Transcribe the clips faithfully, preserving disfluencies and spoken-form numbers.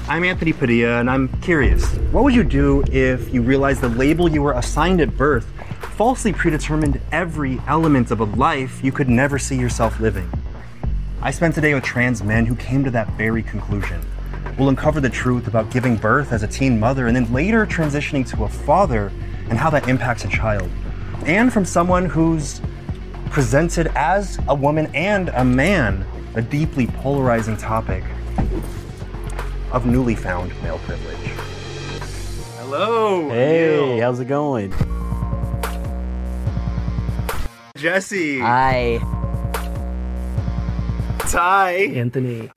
I'm Anthony Padilla, and I'm curious. What would you do if you realized the label you were assigned at birth falsely predetermined every element of a life you could never see yourself living? I spent today with trans men who came to that very conclusion. We'll uncover the truth about giving birth as a teen mother and then later transitioning to a father and how that impacts a child. And from someone who's presented as a woman and a man, a deeply polarizing topic of newly found male privilege. Hello. Hey, Neil. how's it going? Jesse. Hi. Ty. Anthony.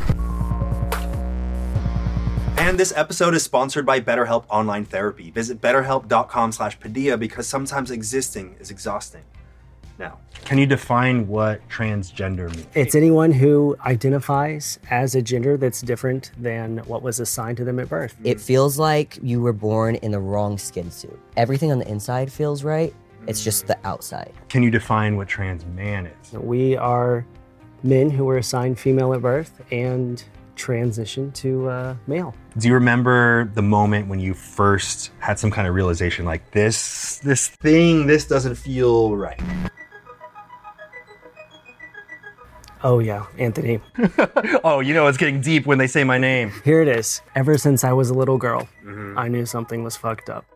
And this episode is sponsored by BetterHelp Online Therapy. Visit betterhelp.com slash Padilla because sometimes existing is exhausting. Now, can you define what transgender means? It's anyone who identifies as a gender that's different than what was assigned to them at birth. It feels like you were born in the wrong skin suit. Everything on the inside feels right. It's just the outside. Can you define what trans man is? We are men who were assigned female at birth and transitioned to uh, male. Do you remember the moment when you first had some kind of realization like this, this thing, this doesn't feel right? Oh yeah, Anthony. Oh, you know it's getting deep when they say my name. Here it is. Ever since I was a little girl, Mm-hmm. I knew something was fucked up.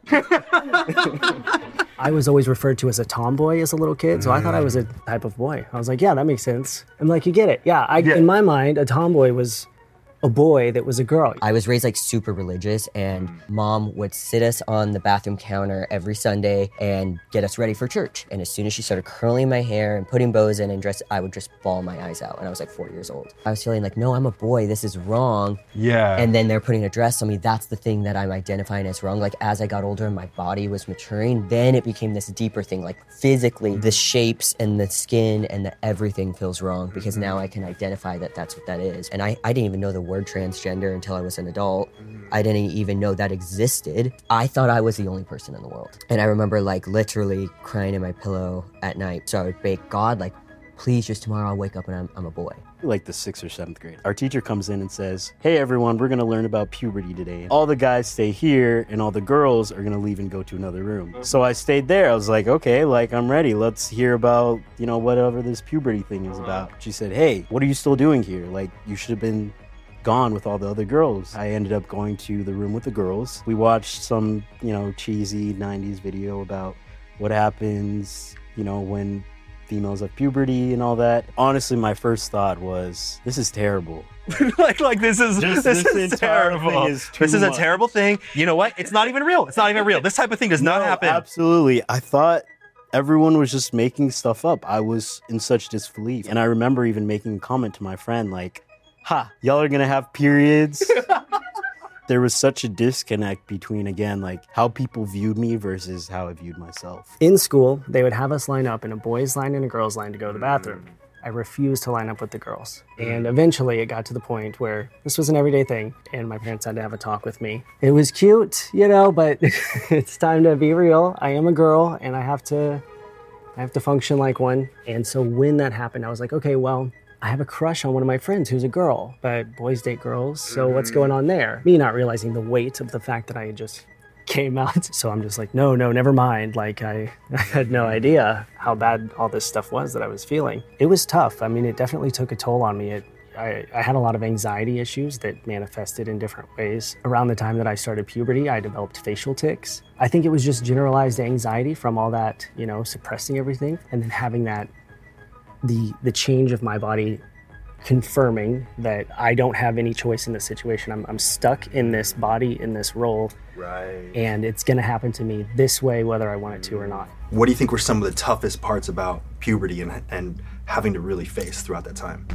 I was always referred to as a tomboy as a little kid, so I thought I was a type of boy. I was like, yeah, that makes sense. I'm like, you get it. Yeah, I, Yeah. in my mind, a tomboy was a boy that was a girl. I was raised like super religious, and mom would sit us on the bathroom counter every Sunday and get us ready for church. And as soon as she started curling my hair and putting bows in and dress, I would just bawl my eyes out. And I was like four years old. I was feeling like, no, I'm a boy. This is wrong. Yeah. And then they're putting a dress on me. That's the thing that I'm identifying as wrong. Like as I got older and my body was maturing, then it became this deeper thing. Like physically, the shapes and the skin and the everything feels wrong because now I can identify that that's what that is. And I, I didn't even know the word transgender until I was an adult. I didn't even know that existed. I thought I was the only person in the world. And I remember like literally crying in my pillow at night. So I would beg God, like, please just tomorrow I'll wake up and I'm, I'm a boy. Like the sixth or seventh grade. Our teacher comes in and says, hey everyone, we're gonna learn about puberty today. All the guys stay here and all the girls are gonna leave and go to another room. So I stayed there. I was like, okay, like I'm ready. Let's hear about, you know, whatever this puberty thing is about. She said, hey, what are you still doing here? Like you should have been gone with all the other girls. I ended up going to the room with the girls. We watched some, you know, cheesy nineties video about what happens, you know, when females have puberty and all that. Honestly, my first thought was, this is terrible. like, like this is Just this, this is entire terrible. thing is too this is a much. terrible thing. You know what? It's not even real. It's not even real. This type of thing does not No, happen. Absolutely. I thought everyone was just making stuff up. I was in such disbelief. And I remember even making a comment to my friend like, ha, y'all are gonna have periods. There was such a disconnect between, again, like how people viewed me versus how I viewed myself. In school, they would have us line up in a boys' line and a girls' line to go to the bathroom. I refused to line up with the girls. And eventually it got to the point where this was an everyday thing and my parents had to have a talk with me. It was cute, you know, but it's time to be real. I am a girl and I have to I have to function like one. And so when that happened, I was like, okay, well, I have a crush on one of my friends who's a girl, but boys date girls, so what's going on there? Me not realizing the weight of the fact that I had just came out. So I'm just like, no, no, never mind. Like I, I had no idea how bad all this stuff was that I was feeling. It was tough. I mean, it definitely took a toll on me. It, I, I had a lot of anxiety issues that manifested in different ways. Around the time that I started puberty, I developed facial tics. I think it was just generalized anxiety from all that, you know, suppressing everything and then having that the the change of my body confirming that I don't have any choice in this situation. I'm, I'm stuck in this body, in this role, Right. and it's gonna happen to me this way whether I want it to or not. What do you think were some of the toughest parts about puberty and, and having to really face throughout that time?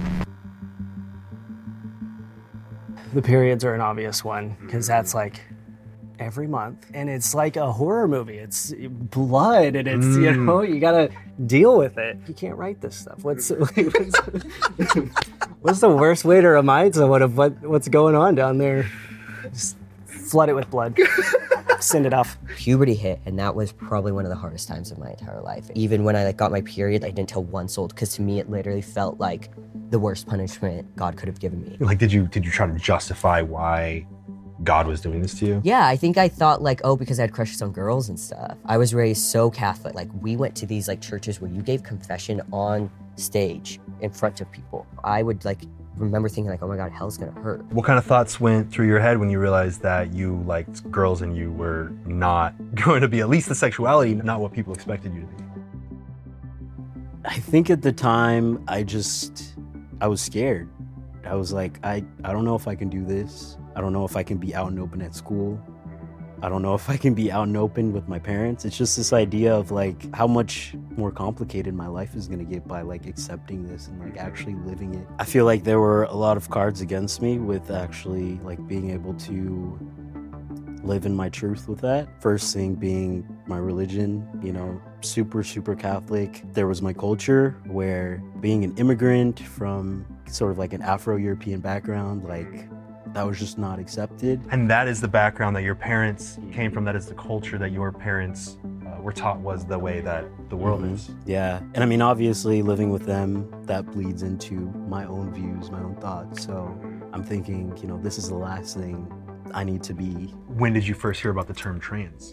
The periods are an obvious one, because that's like every month, and it's like a horror movie. It's blood, and it's, you know, you gotta deal with it. You can't write this stuff. What's what's, what's the worst way to remind someone of what, what's going on down there? Just flood it with blood. Send it off. Puberty hit, and that was probably one of the hardest times of my entire life. Even when I like got my period, I didn't tell one soul, because to me it literally felt like the worst punishment God could have given me. Like, did you did you try to justify why God was doing this to you? Yeah, I think I thought like, oh, because I had crushes on girls and stuff. I was raised so Catholic. Like we went to these like churches where you gave confession on stage in front of people. I would like remember thinking like, oh my God, hell's gonna hurt. What kind of thoughts went through your head when you realized that you liked girls and you were not going to be, at least the sexuality, not what people expected you to be? I think at the time, I just, I was scared. I was like, I, I don't know if I can do this. I don't know if I can be out and open at school. I don't know if I can be out and open with my parents. It's just this idea of like how much more complicated my life is gonna get by like accepting this and like actually living it. I feel like there were a lot of cards against me with actually like being able to live in my truth with that. First thing being my religion, you know, super, super Catholic. There was my culture where being an immigrant from sort of like an Afro-European background, like that was just not accepted. And that is the background that your parents came from. That is the culture that your parents uh, were taught was the way that the world Mhm. is. Yeah. And I mean, obviously living with them, that bleeds into my own views, my own thoughts. So I'm thinking, you know, this is the last thing I need to be. When did you first hear about the term trans?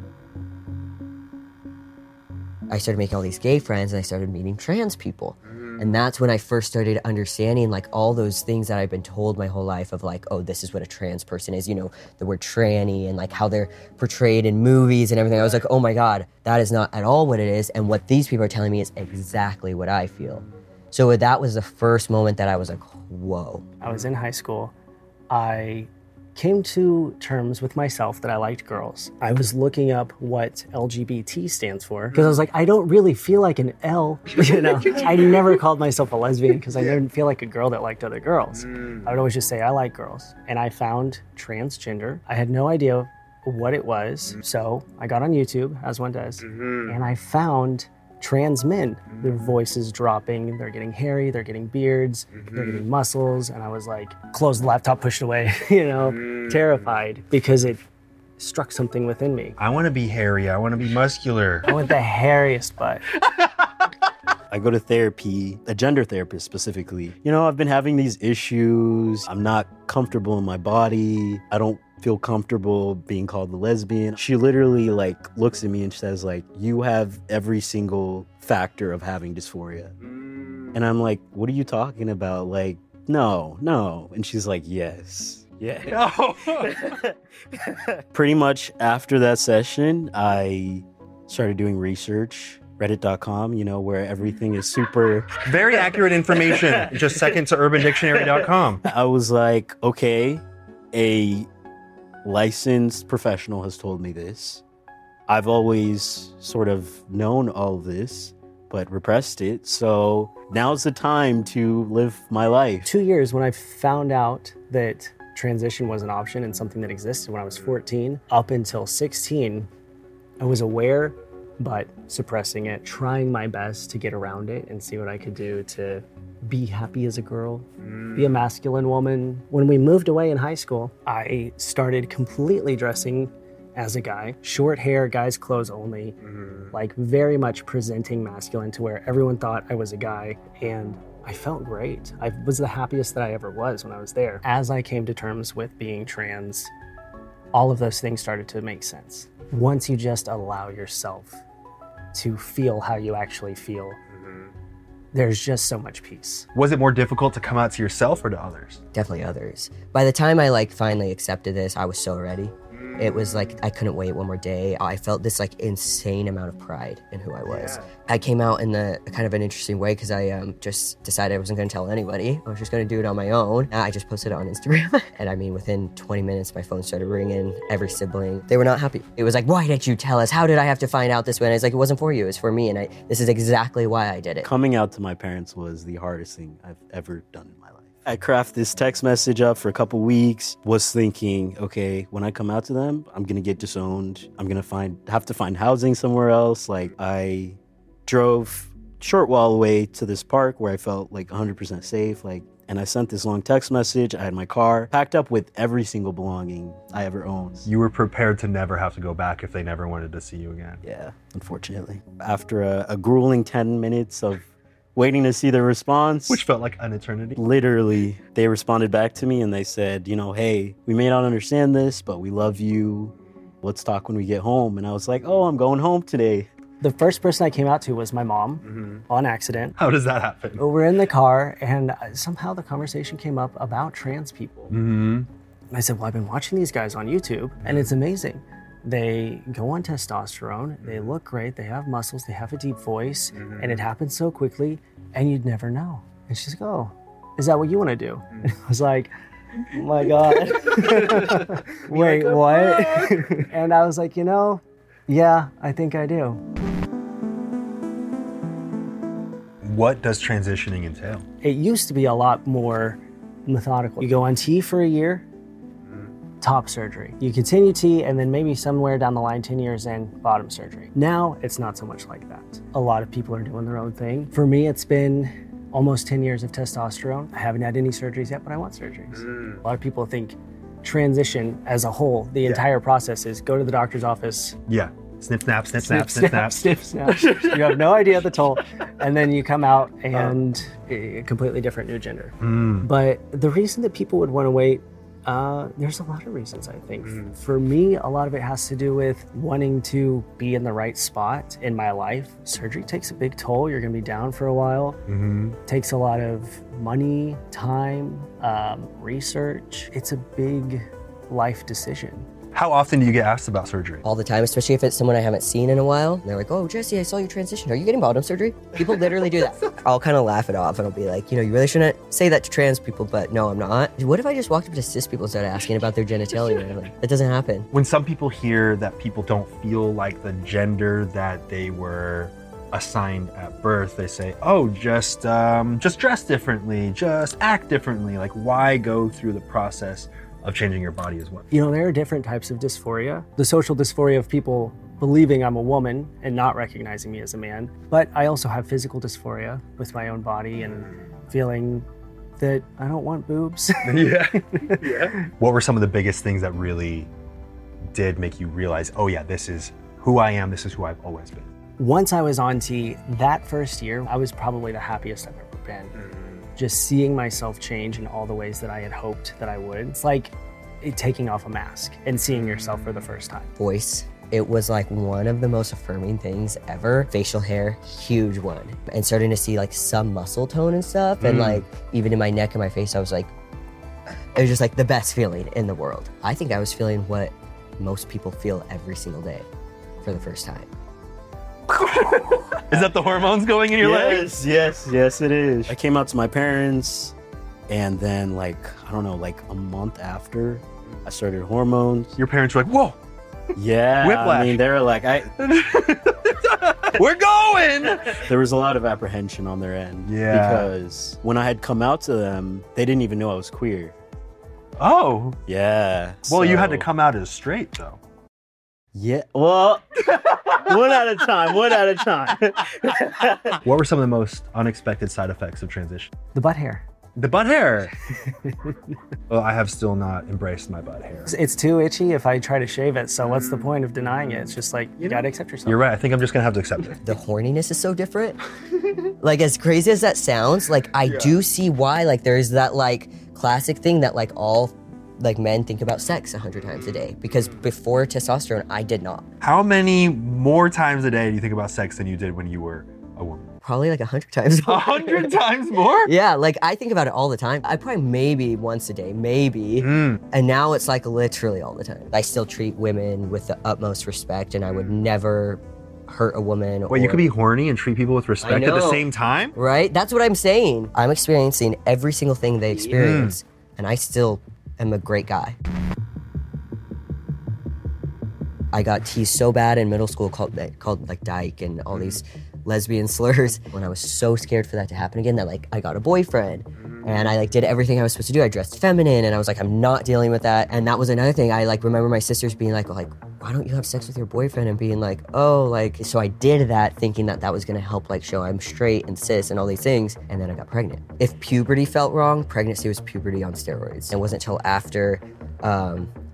I started making all these gay friends and I started meeting trans people. And that's when I first started understanding like all those things that I've been told my whole life of like, oh, this is what a trans person is, you know, the word tranny and like how they're portrayed in movies and everything. I was like, oh my God, that is not at all what it is. And what these people are telling me is exactly what I feel. So that was the first moment that I was like, whoa. I was in high school. I came to terms with myself that I liked girls. I was looking up what L G B T stands for because I was like, I don't really feel like an L, you know. I never called myself a lesbian because I didn't feel like a girl that liked other girls. I would always just say I like girls. And I found transgender. I had no idea what it was, so I got on YouTube, as one does, and I found trans men. Their voices dropping, they're getting hairy, they're getting beards, they're getting muscles, and I was like, closed the laptop, pushed away, you know, terrified because it struck something within me. I want to be hairy. I want to be muscular. I want the hairiest butt. I go to therapy, a gender therapist specifically. You know, I've been having these issues. I'm not comfortable in my body. I don't feel comfortable being called a lesbian. She literally like looks at me and says like, you have every single factor of having dysphoria. And I'm like, what are you talking about? Like, no, no. And she's like, yes. Yeah. Pretty much after that session, I started doing research. Reddit dot com, you know, where everything is super... Very accurate information. Just second to urban dictionary dot com. I was like, okay, a licensed professional has told me this. I've always sort of known all this, but repressed it. So now's the time to live my life. Two years when I found out that transition was an option and something that existed when I was fourteen, up until sixteen, I was aware, but suppressing it, trying my best to get around it and see what I could do to be happy as a girl, be a masculine woman. When we moved away in high school, I started completely dressing as a guy, short hair, guy's clothes only, like very much presenting masculine to where everyone thought I was a guy. And I felt great. I was the happiest that I ever was when I was there. As I came to terms with being trans, all of those things started to make sense. Once you just allow yourself to feel how you actually feel, mm-hmm. there's just so much peace. Was it more difficult to come out to yourself or to others? Definitely others. By the time I like finally accepted this, I was so ready. It was like I couldn't wait one more day. I felt this like insane amount of pride in who I was. Yeah. I came out in the kind of an interesting way because I um, just decided I wasn't going to tell anybody. I was just going to do it on my own. I just posted it on Instagram. And I mean, within twenty minutes, my phone started ringing. Every sibling, they were not happy. It was like, why didn't you tell us? How did I have to find out this way? And it's like, it wasn't for you, it was for me. And I, this is exactly why I did it. Coming out to my parents was the hardest thing I've ever done in my life. I crafted this text message up for a couple weeks, was thinking, okay, when I come out to them, I'm gonna get disowned. I'm gonna find have to find housing somewhere else. Like I drove short while away to this park where I felt like one hundred percent safe. Like, and I sent this long text message. I had my car packed up with every single belonging I ever owned. You were prepared to never have to go back if they never wanted to see you again. Yeah, unfortunately. After a, a grueling ten minutes of waiting to see their response. Which felt like an eternity. Literally, they responded back to me and they said, you know, hey, we may not understand this, but we love you. Let's talk when we get home. And I was like, oh, I'm going home today. The first person I came out to was my mom mm-hmm. on accident. How does that happen? We're in the car and somehow the conversation came up about trans people. Mm-hmm. I said, well, I've been watching these guys on YouTube and it's amazing. They go on testosterone, they look great, they have muscles, they have a deep voice, mm-hmm. and it happens so quickly and you'd never know. And she's like, oh, is that what you want to do? Mm-hmm. And I was like, oh my God. Wait, what? And I was like, you know, yeah, I think I do. What does transitioning entail? It used to be a lot more methodical. You go on T for a year, top surgery. You continue T, and then maybe somewhere down the line, ten years in, bottom surgery. Now, it's not so much like that. A lot of people are doing their own thing. For me, it's been almost ten years of testosterone. I haven't had any surgeries yet, but I want surgeries. Mm. A lot of people think transition as a whole, the yeah. entire process is go to the doctor's office. Yeah. Snip, snap, snip, snap, snip, snap. Snip, snap. You have no idea the toll. And then you come out and a completely different new gender. Mm. But the reason that people would want to wait, uh, there's a lot of reasons, I think. Mm. For me, a lot of it has to do with wanting to be in the right spot in my life. Surgery takes a big toll. You're going to be down for a while. Mm-hmm. Takes a lot of money, time, um, research. It's a big life decision. How often do you get asked about surgery? All the time, especially if it's someone I haven't seen in a while. And they're like, oh, Jesse, I saw you transition. Are you getting bottom surgery? People literally do that. I'll kind of laugh it off and I'll be like, you know, you really shouldn't say that to trans people, but no, I'm not. What if I just walked up to cis people and started asking about their genitalia? Like, that doesn't happen. When some people hear that people don't feel like the gender that they were assigned at birth, they say, oh, just, um, just dress differently, just act differently. Like, why go through the process of changing your body as well? You know, there are different types of dysphoria. The social dysphoria of people believing I'm a woman and not recognizing me as a man. But I also have physical dysphoria with my own body and feeling that I don't want boobs. Yeah. Yeah. What were some of the biggest things that really did make you realize, oh yeah, this is who I am, this is who I've always been? Once I was on T, that first year, I was probably the happiest I've ever been. Mm. Just seeing myself change in all the ways that I had hoped that I would. It's like it, taking off a mask and seeing yourself for the first time. Voice. It was like one of the most affirming things ever. Facial hair, huge one. And starting to see like some muscle tone and stuff. Mm. And like even in my neck and my face, I was like, it was just like the best feeling in the world. I think I was feeling what most people feel every single day for the first time. Is that the hormones going in your yes, legs? Yes, yes, it is. I came out to my parents, and then like, I don't know, like a month after, I started hormones. Your parents were like, whoa. Yeah, Whiplash. I mean, they were like, I... We're going! There was a lot of apprehension on their end. Yeah. Because when I had come out to them, they didn't even know I was queer. Oh. Yeah. Well, so... you had to come out as straight, though. Yeah, well, one at a time, one at a time. What were some of the most unexpected side effects of transition? The butt hair. The butt hair. Well, I have still not embraced my butt hair. It's too itchy if I try to shave it, so what's the point of denying it? It's just like, you gotta accept yourself. You're right, I think I'm just gonna have to accept it. The horniness is so different. Like, as crazy as that sounds, like, I yeah. do see why, like, there's that, like, classic thing that, like, all like men think about sex a hundred times a day, because before testosterone, I did not. How many more times a day do you think about sex than you did when you were a woman? Probably like a hundred times more. A hundred times more? Yeah, like I think about it all the time. I probably maybe once a day, maybe. Mm. And now it's like literally all the time. I still treat women with the utmost respect, and I would never hurt a woman. Wait, or... you could be horny and treat people with respect at the same time? Right? That's what I'm saying. I'm experiencing every single thing they experience, mm. and I still am a great guy. I got teased so bad in middle school, called called like dyke and all these lesbian slurs, when I was so scared for that to happen again that like I got a boyfriend and I like did everything I was supposed to do. I dressed feminine and I was like, I'm not dealing with that. And that was another thing. I like remember my sisters being like, well, like, why don't you have sex with your boyfriend? And being like, oh, like, so I did that thinking that that was gonna help like show I'm straight and cis and all these things. And then I got pregnant. If puberty felt wrong, pregnancy was puberty on steroids. It wasn't until after um,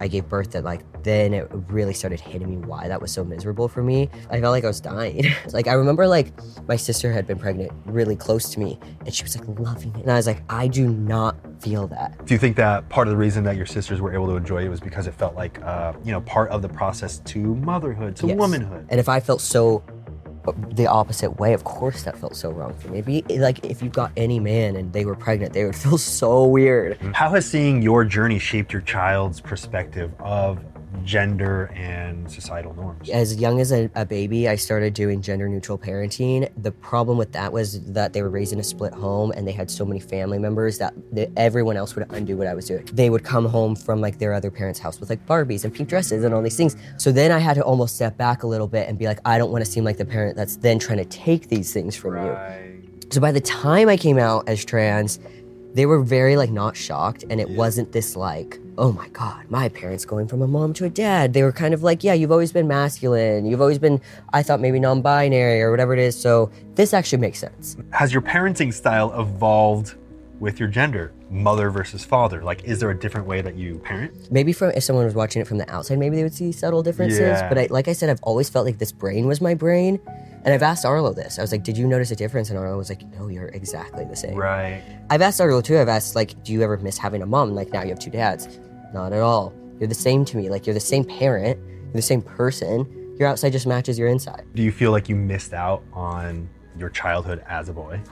I gave birth that like, then it really started hitting me why that was so miserable for me. I felt like I was dying. Like I remember like my sister had been pregnant really close to me and she was like loving it. And I was like, I do not feel that. Do you think that part of the reason that your sisters were able to enjoy it was because it felt like, uh, you know, part of the process to motherhood, to Yes. womanhood? And if I felt so the opposite way, of course that felt so wrong for me. Be, like if you got any man and they were pregnant, they would feel so weird. How has seeing your journey shaped your child's perspective of gender and societal norms? As young as a, a baby, I started doing gender neutral parenting. The problem with that was that they were raised in a split home and they had so many family members that the, everyone else would undo what I was doing. They would come home from like their other parents' house with like Barbies and pink dresses and all these things. So then I had to almost step back a little bit and be like, I don't want to seem like the parent that's then trying to take these things from you. So by the time I came out as trans, they were very like not shocked, and it wasn't this like, oh my God, my parents going from a mom to a dad. They were kind of like, yeah, you've always been masculine. You've always been, I thought maybe non-binary or whatever it is. So this actually makes sense. Has your parenting style evolved with your gender? Mother versus father? Like, is there a different way that you parent? Maybe from if someone was watching it from the outside, maybe they would see subtle differences. Yeah. But I, like I said, I've always felt like this brain was my brain. And I've asked Arlo this. I was like, did you notice a difference? And Arlo was like, no, you're exactly the same. Right. I've asked Arlo too. I've asked like, do you ever miss having a mom? Like now you have two dads. Not at all. You're the same to me. Like you're the same parent. You're the same person. Your outside just matches your inside. Do you feel like you missed out on your childhood as a boy?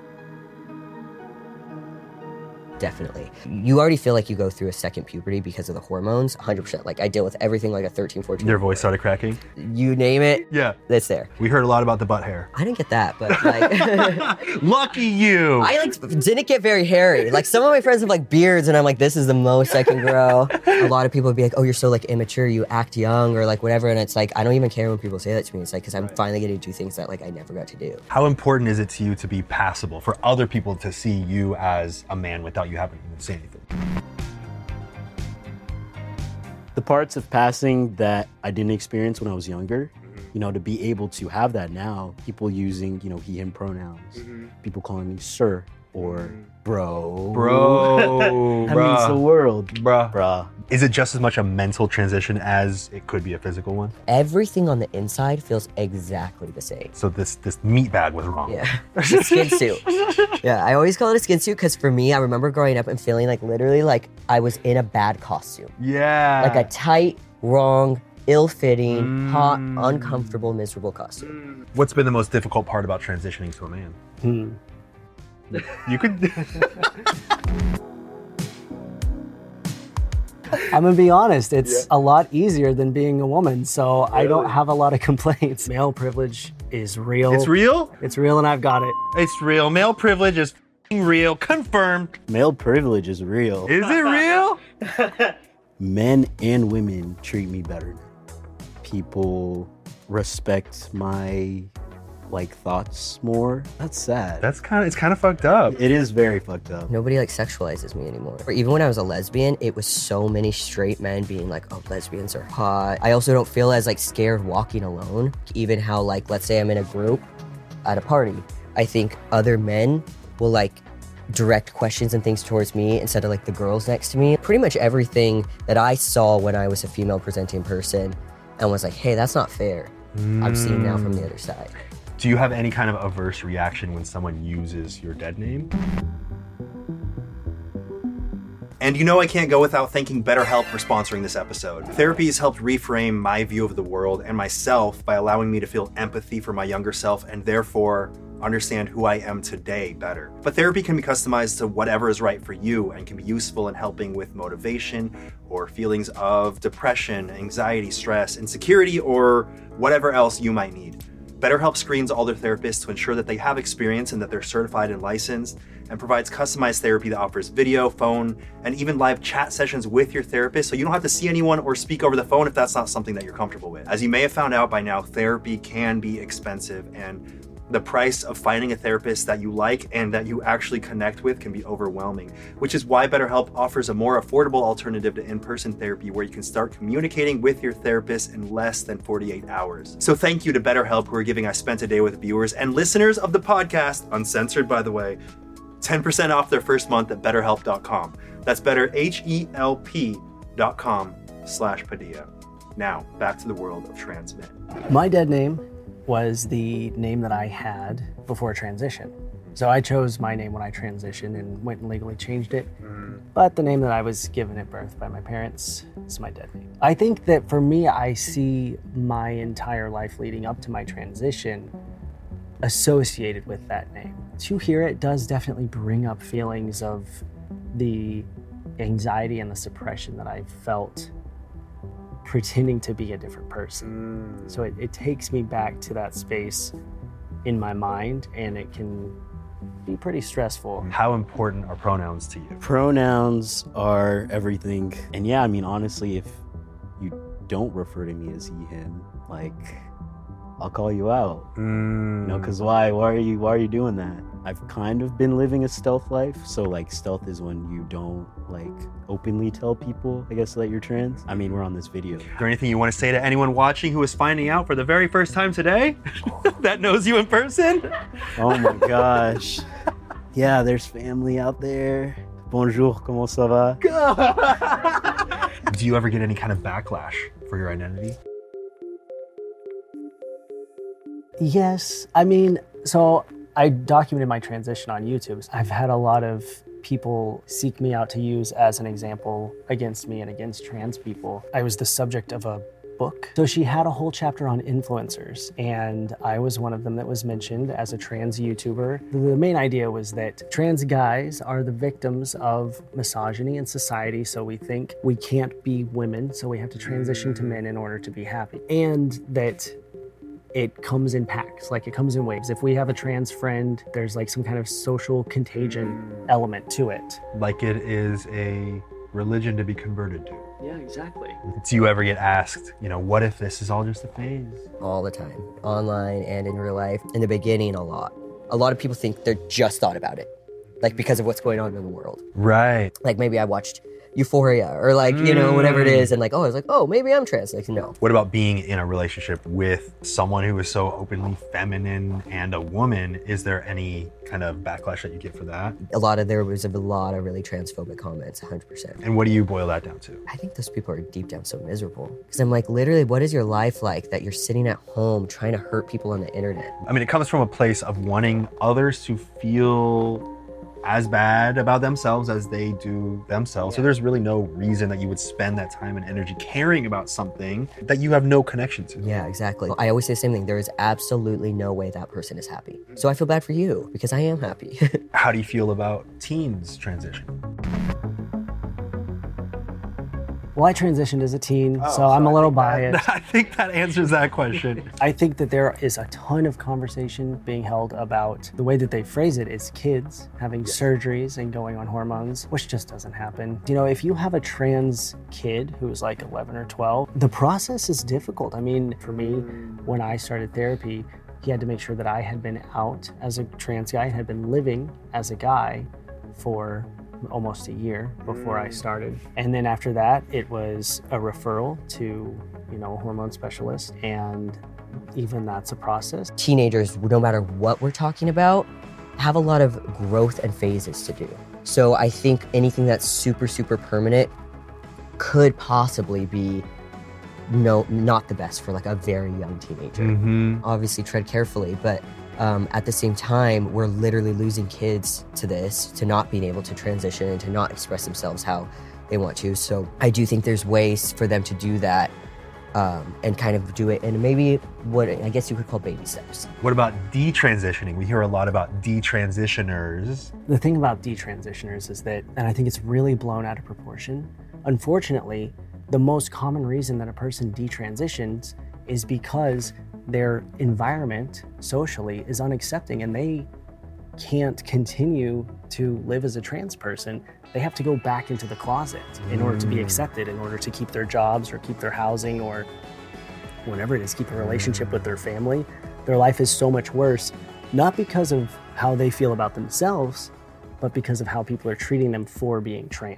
Definitely. You already feel like you go through a second puberty because of the hormones, one hundred percent. Like I deal with everything like a thirteen, fourteen. Your voice started cracking? You name it, Yeah. it's there. We heard a lot about the butt hair. I didn't get that, but like... Lucky you! I like didn't get very hairy. Like some of my friends have like beards and I'm like, this is the most I can grow. A lot of people would be like, oh, you're so like immature, you act young or like whatever. And it's like, I don't even care when people say that to me. It's like, cause I'm finally getting to do things that like I never got to do. How important is it to you to be passable, for other people to see you as a man without you having to even say anything? The parts of passing that I didn't experience when I was younger, you know, to be able to have that now, people using, you know, he, him pronouns, people calling me sir or bro. Bro, That means the world. Bruh. Bruh. Is it just as much a mental transition as it could be a physical one? Everything on the inside feels exactly the same. So this this meat bag was wrong. Yeah, it's a skin suit. Yeah, I always call it a skin suit because for me, I remember growing up and feeling like literally like I was in a bad costume. Yeah. Like a tight, wrong, ill-fitting, hot, uncomfortable, miserable costume. What's been the most difficult part about transitioning to a man? Hmm. You could. I'm gonna be honest, it's a lot easier than being a woman, so I don't have a lot of complaints. Male privilege is real. It's real? It's real and I've got it. It's real. Male privilege is f***ing real. Confirmed. Male privilege is real. Is it real? Men and women treat me better now. People respect my like thoughts more. That's sad. That's kind of, it's kind of fucked up. It is very fucked up. Nobody like sexualizes me anymore. Or even when I was a lesbian, it was so many straight men being like, oh, lesbians are hot. I also don't feel as like scared walking alone. Even how like, let's say I'm in a group at a party. I think other men will like direct questions and things towards me instead of like the girls next to me. Pretty much everything that I saw when I was a female presenting person and was like, hey, that's not fair. I'm seeing now from the other side. Do you have any kind of averse reaction when someone uses your dead name? And you know I can't go without thanking BetterHelp for sponsoring this episode. Therapy has helped reframe my view of the world and myself by allowing me to feel empathy for my younger self and therefore understand who I am today better. But therapy can be customized to whatever is right for you and can be useful in helping with motivation or feelings of depression, anxiety, stress, insecurity, or whatever else you might need. BetterHelp screens all their therapists to ensure that they have experience and that they're certified and licensed, and provides customized therapy that offers video, phone, and even live chat sessions with your therapist, so you don't have to see anyone or speak over the phone if that's not something that you're comfortable with. As you may have found out by now, therapy can be expensive, and the price of finding a therapist that you like and that you actually connect with can be overwhelming, which is why BetterHelp offers a more affordable alternative to in-person therapy where you can start communicating with your therapist in less than forty-eight hours. So thank you to BetterHelp, who are giving I Spent a Day with viewers and listeners of the podcast, uncensored by the way, ten percent off their first month at better help dot com. That's better, H E L P dot com. slash Padilla. Now, back to the world of trans men. My dead name was the name that I had before transition. So I chose my name when I transitioned and went and legally changed it. Mm. But the name that I was given at birth by my parents is my dead name. I think that for me, I see my entire life leading up to my transition associated with that name. To hear it does definitely bring up feelings of the anxiety and the suppression that I felt pretending to be a different person. Mm. So it, it takes me back to that space in my mind, and it can be pretty stressful. How important are pronouns to you? Pronouns are everything. And yeah, I mean, honestly, if you don't refer to me as he, him, like, I'll call you out. Mm. You know, because why? Why are you, why are you doing that? I've kind of been living a stealth life. So like stealth is when you don't like openly tell people, I guess, that you're trans. I mean, we're on this video. Is there anything you want to say to anyone watching who is finding out for the very first time today that knows you in person? Oh my gosh. Yeah, there's family out there. Bonjour, comment ça va? Do you ever get any kind of backlash for your identity? Yes. I mean, so I documented my transition on YouTube. I've had a lot of people seek me out to use as an example against me and against trans people. I was the subject of a book. So she had a whole chapter on influencers, and I was one of them that was mentioned as a trans YouTuber. The main idea was that trans guys are the victims of misogyny in society, so we think we can't be women, so we have to transition to men in order to be happy. And that it comes in packs, like it comes in waves. If we have a trans friend, there's like some kind of social contagion element to it. Like it is a religion to be converted to. Yeah, exactly. Do you ever get asked, you know, what if this is all just a phase? All the time, online and in real life. In the beginning, a lot. A lot of people think they're just thought about it, like because of what's going on in the world. Right. Like maybe I watched Euphoria or like, you know, whatever it is. And like, oh, I was like, oh, maybe I'm trans. Like, no. What about being in a relationship with someone who is so openly feminine and a woman? Is there any kind of backlash that you get for that? A lot of, there was a lot of really transphobic comments, one hundred percent. And what do you boil that down to? I think those people are deep down so miserable. Because I'm like, literally, what is your life like that you're sitting at home trying to hurt people on the internet? I mean, it comes from a place of wanting others to feel as bad about themselves as they do themselves. Yeah. So there's really no reason that you would spend that time and energy caring about something that you have no connection to. Yeah, exactly. I always say the same thing. There is absolutely no way that person is happy. So I feel bad for you because I am happy. How do you feel about teens transition? Well, I transitioned as a teen, oh, so, so I'm a I little that, biased. I think that answers that question. I think that there is a ton of conversation being held about the way that they phrase it is kids having yeah. surgeries and going on hormones, which just doesn't happen. You know, if you have a trans kid who's like eleven or twelve, the process is difficult. I mean, for me, when I started therapy, he had to make sure that I had been out as a trans guy and had been living as a guy for almost a year before I started. And then after that, it was a referral to, you know, a hormone specialist. And even that's a process. Teenagers, no matter what we're talking about, have a lot of growth and phases to do. So I think anything that's super, super permanent could possibly be no, not the best for like a very young teenager. Mm-hmm. Obviously tread carefully, but Um, at the same time, we're literally losing kids to this, to not being able to transition and to not express themselves how they want to. So I do think there's ways for them to do that um, and kind of do it in maybe what I guess you could call baby steps. What about detransitioning? We hear a lot about detransitioners. The thing about detransitioners is that, and I think it's really blown out of proportion, unfortunately, the most common reason that a person detransitions is because their environment socially is unaccepting and they can't continue to live as a trans person. They have to go back into the closet in order to be accepted, in order to keep their jobs or keep their housing or whatever it is, keep a relationship with their family. Their life is so much worse, not because of how they feel about themselves, but because of how people are treating them for being trans.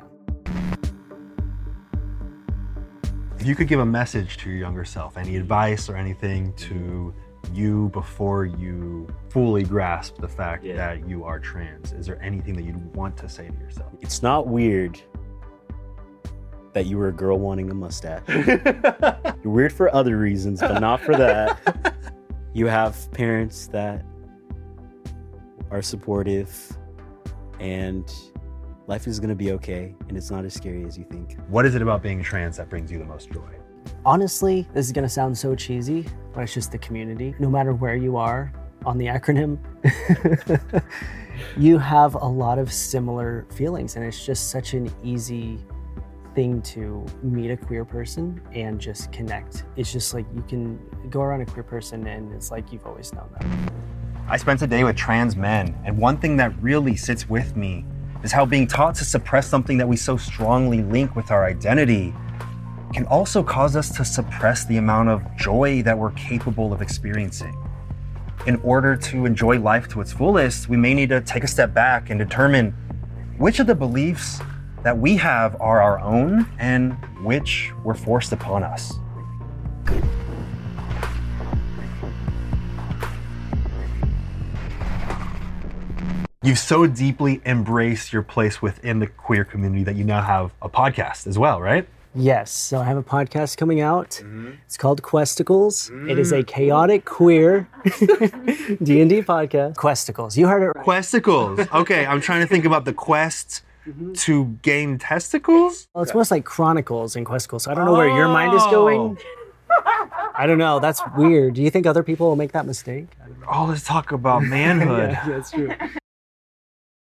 If you could give a message to your younger self, any advice or anything to you before you fully grasp the fact yeah. that you are trans, is there anything that you'd want to say to yourself? It's not weird that you were a girl wanting a mustache. You're weird for other reasons, but not for that. You have parents that are supportive, and life is going to be okay, and it's not as scary as you think. What is it about being trans that brings you the most joy? Honestly, this is gonna sound so cheesy, but it's just the community. No matter where you are on the acronym, you have a lot of similar feelings, and it's just such an easy thing to meet a queer person and just connect. It's just like you can go around a queer person and it's like you've always known them. I spent a day with trans men, and one thing that really sits with me is how being taught to suppress something that we so strongly link with our identity can also cause us to suppress the amount of joy that we're capable of experiencing. In order to enjoy life to its fullest, we may need to take a step back and determine which of the beliefs that we have are our own and which were forced upon us. You've so deeply embraced your place within the queer community that you now have a podcast as well, right? Yes, so I have a podcast coming out. Mm-hmm. It's called Questicles. Mm. It is a chaotic queer D and D podcast. Questicles, you heard it right. Questicles. Okay, I'm trying to think about the quest mm-hmm. to gain testicles? Well, it's most like Chronicles and Questicles, so I don't know oh. where your mind is going. I don't know, that's weird. Do you think other people will make that mistake? Oh, let's talk about manhood. Yeah, that's true.